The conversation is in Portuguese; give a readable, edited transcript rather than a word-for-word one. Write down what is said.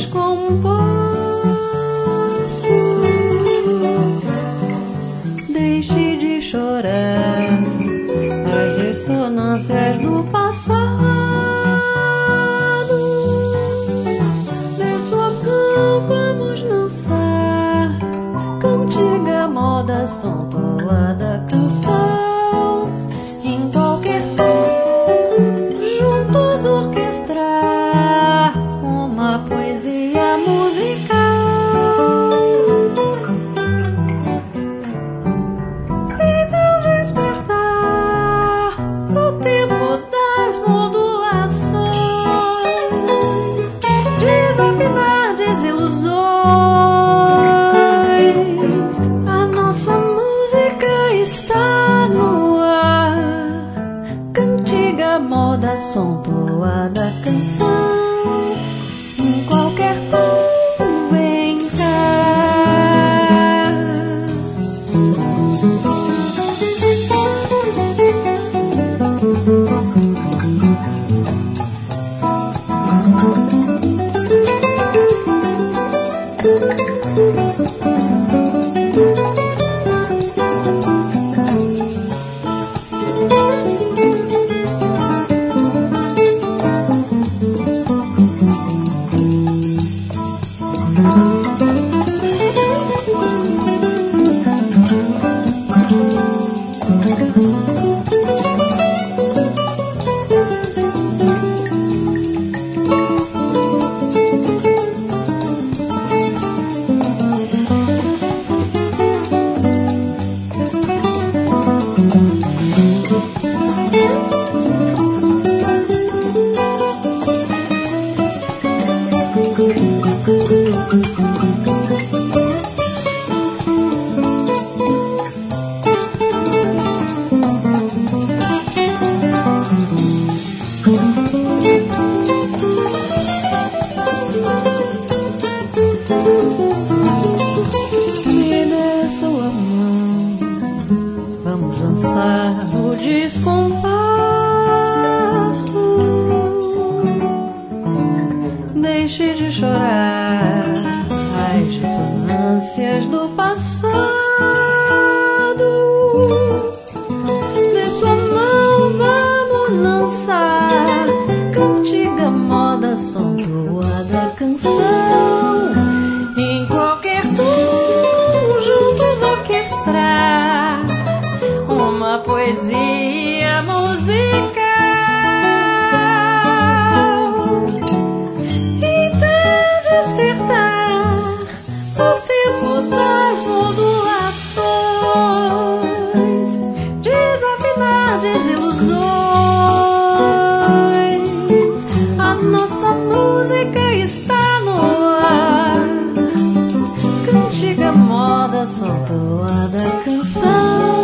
descompasso. Deixe de chorar as ressonâncias do passado. De sua mão vamos lançar cantiga, moda, som, toada, canção. Em qualquer tom, juntos orquestrar uma poesia musical. Então despertar pro tempo das modulações, desafinar desilusões. A nossa música está no ar, cantiga, moda, som, toada, canção. Em qualquer tom, vem cá. Me dê sua mão, vamos dançar o descompasso. Deixe de chorar as ressonâncias do passado. De sua mão vamos lançar cantiga, moda, som, toada, canção. Em qualquer tom, juntos orquestrar uma poesia musical. Então despertar o tempo das modulações, desafinar desilusões. A nossa música está no ar, cantiga, moda, som, toada, canção.